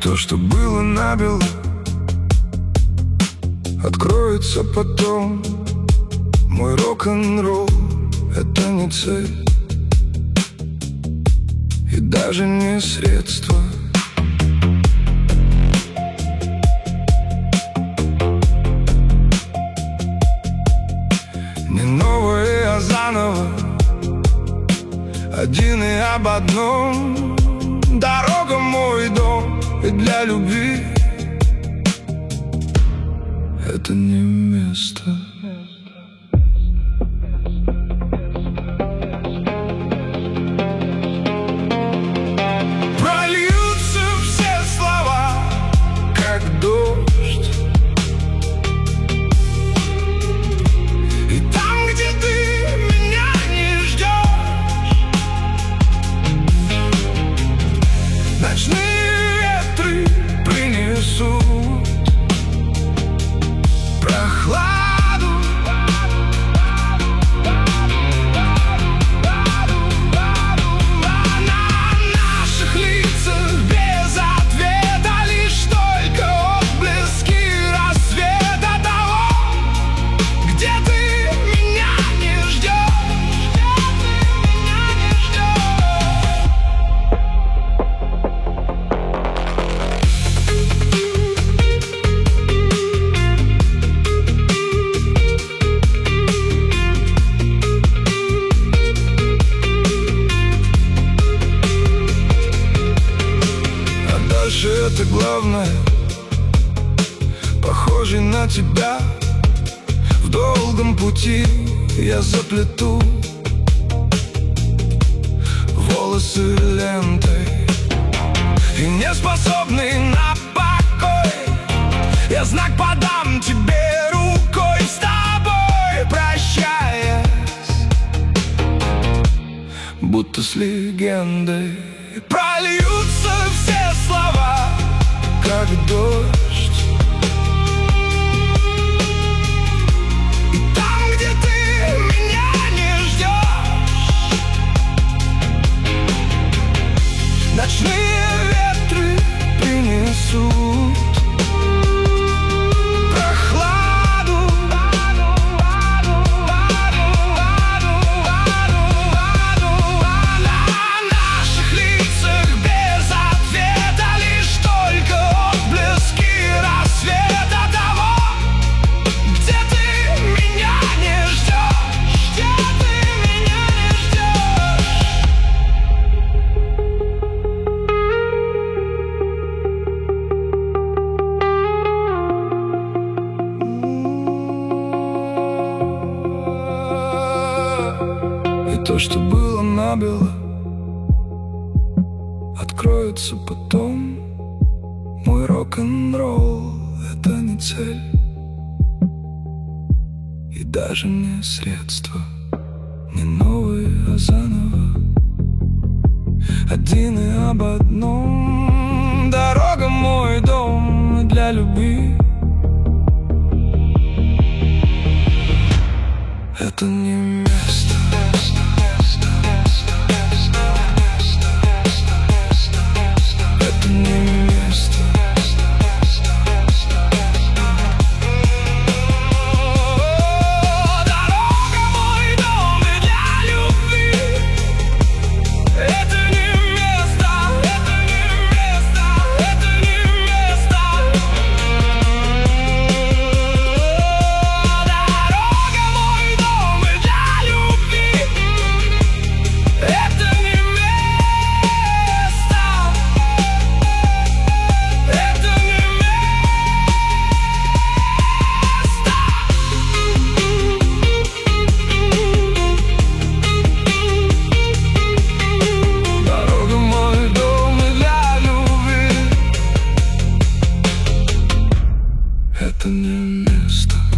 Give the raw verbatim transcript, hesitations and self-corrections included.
То, что было набело, откроется потом. Мой рок-н-ролл — это не цель и даже не средство. Не новое, а заново, один и об одном. Дорога — мой дом, и для любви это не место. Прольются все слова, как дождь, и там, где ты меня не ждешь, ночные ветры принесут прохладу. На наших лицах без ответа лишь только отблески рассвета того, где ты меня не ждешь, где ты меня не ждешь. Дальше это главное, похожий на тебя. В долгом пути я заплету волосы лентой, и не способный на покой я знак подам тебе рукой, с тобой прощаясь, будто с легендой. Прольются все слова, как дождь, и там, где ты меня не ждешь, ночные ветры принесут прохладу. То, что было набело, откроется потом. Мой рок-н-ролл — это не цель и даже не средство. Не новое, а заново, один и об одном. Дорога — мой дом, и для любви это не место. Это не место. Дорога — мой дом, и для любви это не место. Это не место. Это не место. Дорога — мой дом, и для любви это не место. Это не место. Дорога — мой дом, и для любви это не место.